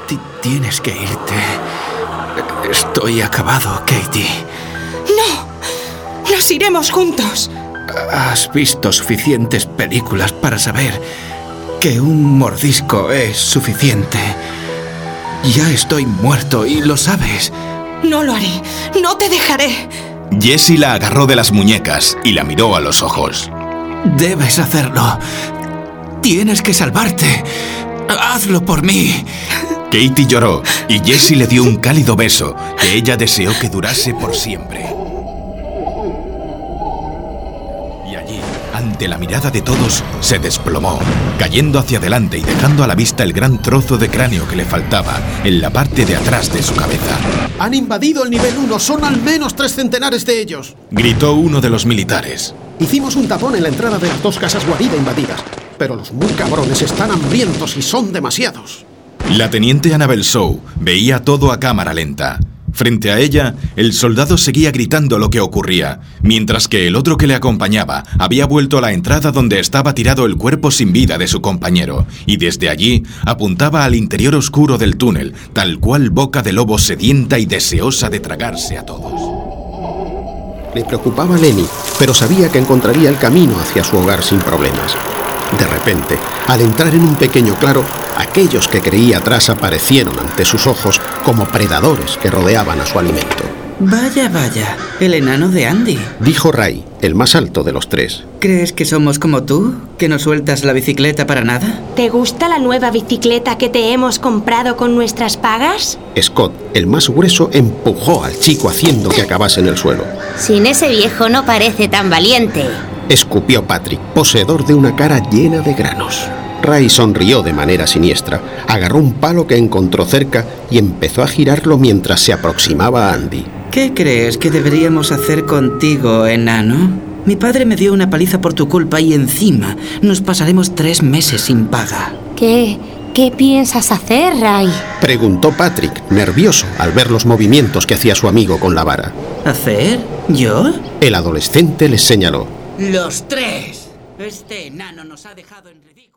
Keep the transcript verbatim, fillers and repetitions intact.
T- tienes que irte. Estoy acabado, Katie. ¡No! ¡Nos iremos juntos! Has visto suficientes películas para saber que un mordisco es suficiente. Ya estoy muerto y lo sabes. No lo haré. No te dejaré. Jessie la agarró de las muñecas y la miró a los ojos. Debes hacerlo. Tienes que salvarte. Hazlo por mí. Katie lloró y Jessie le dio un cálido beso que ella deseó que durase por siempre. Y allí, ante la mirada de todos, se desplomó, cayendo hacia adelante y dejando a la vista el gran trozo de cráneo que le faltaba en la parte de atrás de su cabeza. ¡Han invadido el nivel uno! ¡Son al menos tres centenares de ellos! Gritó uno de los militares. Hicimos un tapón en la entrada de las dos casas guarida invadidas, pero los muy cabrones están hambrientos y son demasiados. La teniente Annabel Shaw veía todo a cámara lenta. Frente a ella, el soldado seguía gritando lo que ocurría, mientras que el otro que le acompañaba había vuelto a la entrada donde estaba tirado el cuerpo sin vida de su compañero, y desde allí apuntaba al interior oscuro del túnel, tal cual boca de lobo sedienta y deseosa de tragarse a todos. Le preocupaba Lenny, pero sabía que encontraría el camino hacia su hogar sin problemas. De repente, al entrar en un pequeño claro, aquellos que creía atrás aparecieron ante sus ojos como predadores que rodeaban a su alimento. Vaya, vaya, el enano de Andy, dijo Ray, el más alto de los tres. ¿Crees que somos como tú? ¿Que no sueltas la bicicleta para nada? ¿Te gusta la nueva bicicleta que te hemos comprado con nuestras pagas? Scott, el más grueso, empujó al chico haciendo que acabase en el suelo. Sin ese viejo no parece tan valiente. Escupió Patrick, poseedor de una cara llena de granos. Ray sonrió de manera siniestra, agarró un palo que encontró cerca y empezó a girarlo mientras se aproximaba a Andy. ¿Qué crees que deberíamos hacer contigo, enano? Mi padre me dio una paliza por tu culpa y encima nos pasaremos tres meses sin paga. ¿Qué? ¿Qué piensas hacer, Ray? Preguntó Patrick, nervioso al ver los movimientos que hacía su amigo con la vara. ¿Hacer? ¿Yo? El adolescente les señaló. ¡Los tres! Este enano nos ha dejado en ridículo.